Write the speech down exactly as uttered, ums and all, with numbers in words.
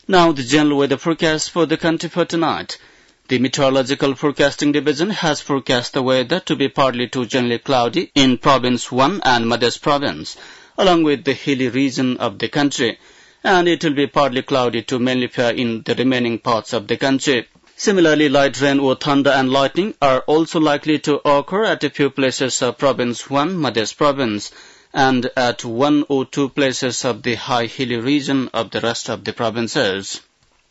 Now the general weather forecast for the country for tonight. The Meteorological Forecasting Division has forecast the weather to be partly to generally cloudy in Province one and Madhya Province, along with the hilly region of the country, and it will be partly cloudy to mainly fair in the remaining parts of the country. Similarly, light rain or thunder and lightning are also likely to occur at a few places of Province one, Madhya Province, and at one or two places of the high hilly region of the rest of the provinces.